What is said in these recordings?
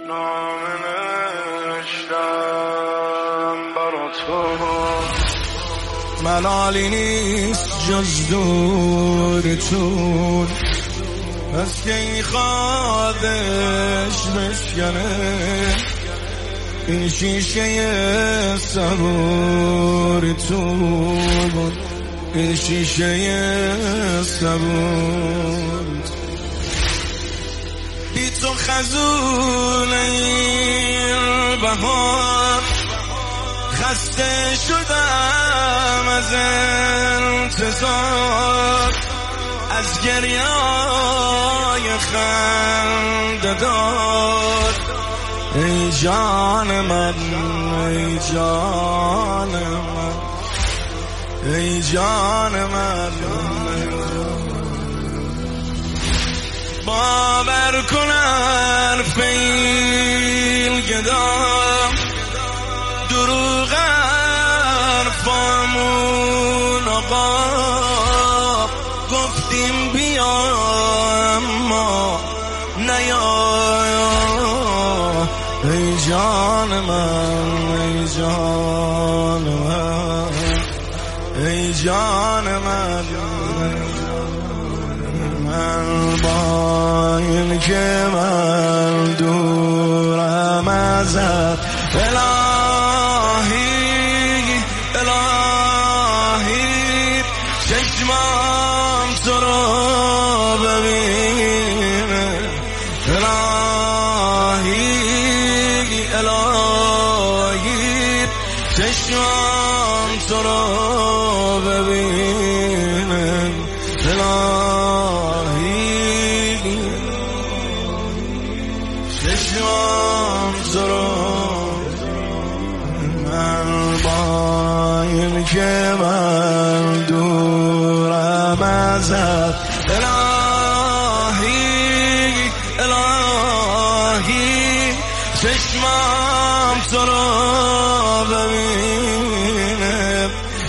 نامه نوشتم برا تو، ملالی نیست جز دورتون، از که این خوادش بشکنه این شیشه صبورتون، این شیشه صبور. بی تو خزون این بهار، خسته شدم از انتظار، از گریه‌های خنده‌دار. ای جان من، ای جان من، ای جان من، باور کن حرف این گدا، دروغ حرفامون آقا، گفتیم بیا اما نیا. ای جان من، ای جان من، ای جان من، من با این که من دورم ازت، الهی الهی چشمام تو رو ببینه، الهی الهی چشمام تو رو ببینه، الهی چشمام تو رو. من با این که من دورم ازت، الهی الهی چشمام تو رو ببینه،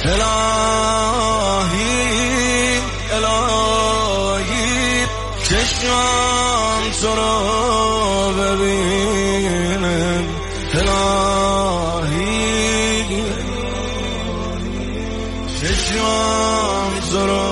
الهی الهی چشمام تو رو ببینه، الهی چشمام تو رو.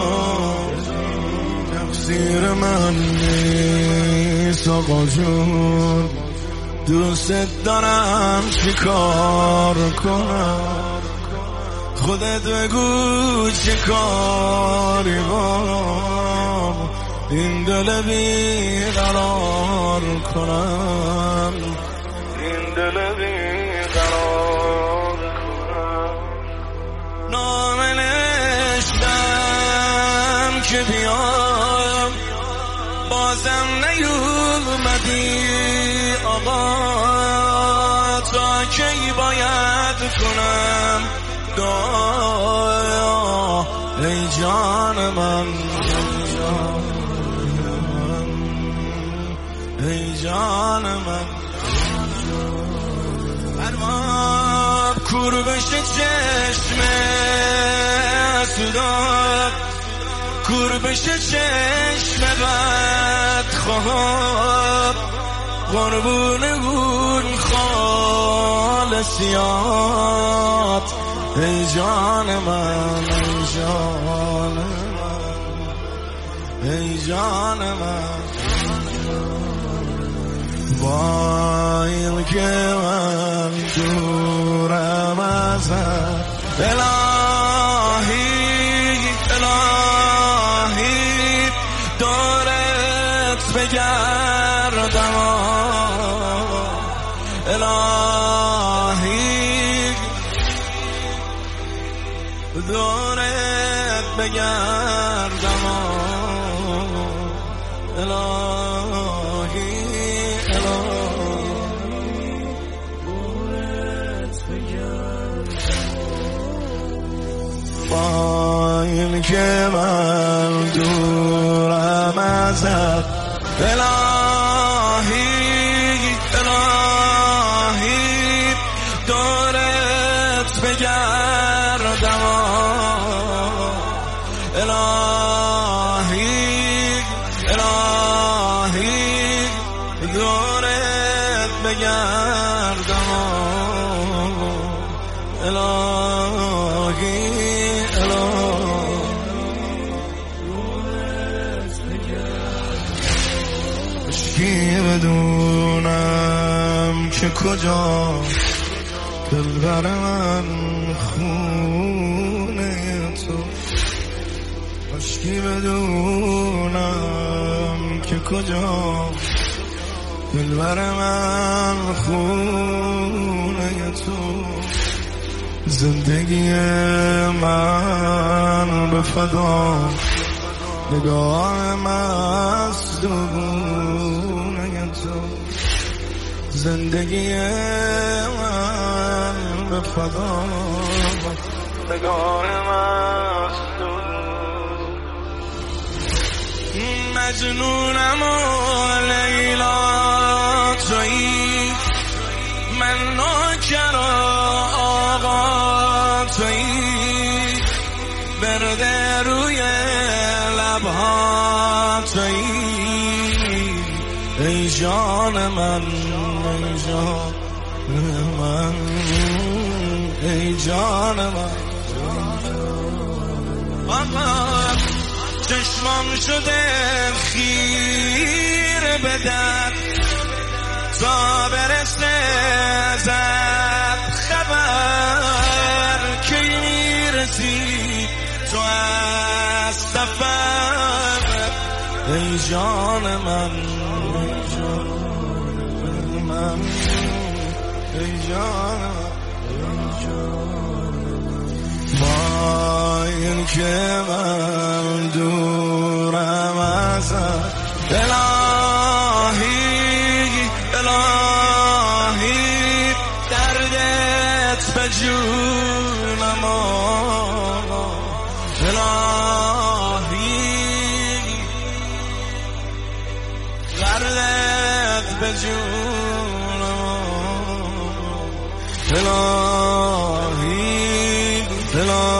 تقصیر من نیست آقا جون، دوست دارم چیکار کنم، خودت بگو چه کاری با این دل بیقرار کنم، این دل بیقرار کنم. نامه نوشتم که بیام، بازم نیومدی آقا، تا کی باید کنم دعا. ای جان من، ای جان من، ارباب کور بشه چشم سوداد، کور بشه چشم بدخواب، قربون اون خالصیات. ای جان من، ای جان من، ای جان من، با این که من دورم ازت، الهی الهی دورت بگردم، الهی دورت بگردم، الهی با این که من دورم ازت، الهی الهی دورت بگردم، الهی الهی دورت بگردم الهی عشقی بدونم که کجا دلبر من خونه تو عشقی بدونم که کجا دلبر من خونه تو زندگی من به فدا نگاه مصدومه تو زندگی من به فدا نگاه مصدوم مجنونم و لیلا تویی من نوکر آقا تویی برده روی لبها تویی ای جان من ای جان من ای جان من آقا چشمام شده خیر به در تا برسه ازت خبر که میرسی تو از سفر ای جان من ای جان من ای جان با این که من دورم ازت الهی الهی دردت به جونم الهی دردت به جونم الهی